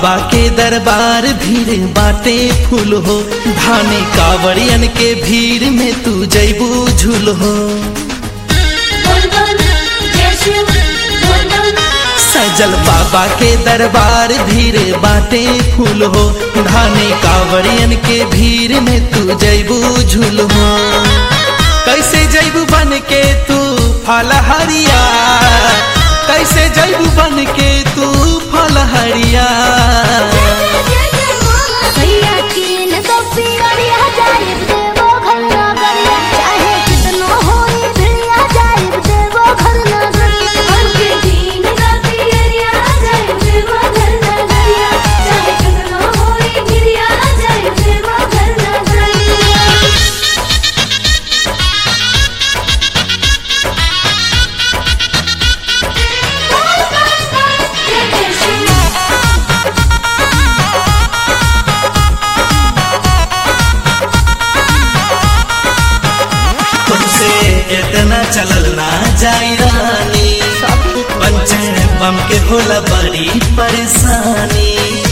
बाबा के दरबार भीड़ बाटे फूल हो, धाने कांवरियन के भीड़ में तू जैबू झूल हो। सजल बाबा के दरबार भीड़ बाटे फूल हो, धाने कांवरियन के भीड़ में तू जैबू झूल हो। कैसे जैबू बन के तू फलहरिया, कैसे जैबू बन के तू फलहरिया। इतना चलल ना जाई रानी, पंचर बम के होला बड़ी परेशानी।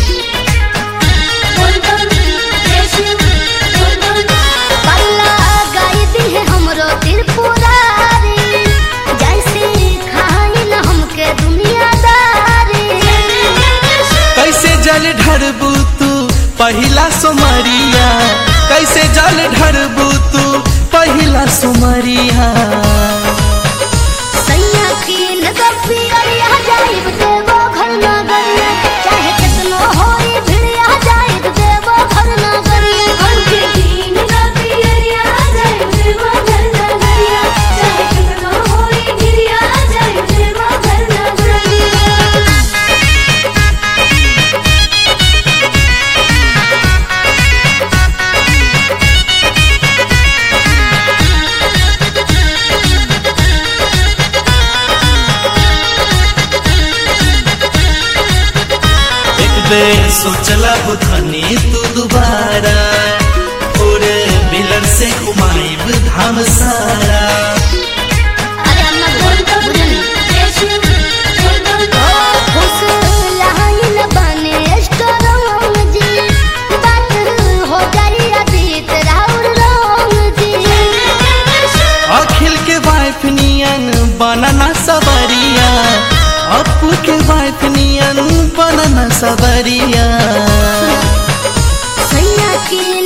कैसे जल ढरबू तू पहिला सोमरिया, कैसे जल ढरबू तू पहिला सुमरिया। सैया की नजर पियरिया जाइब देवो घर नगरिया, चाहे कितनो होई भिड़िया जाइब देवो घर नगरिया। घर के दिन पियरिया जाइब देवो घर नगरिया, चाहे कितनो होई भिड़िया जाइब देवो घर नगरिया। सोचला बुधनी तू दोबारा, और मिलन से घुमाइब धाम सारा। अखिल के वाइफ नियन बनना सबरिया, अपू के वाइफ नियन बनना सबरिया। सैया की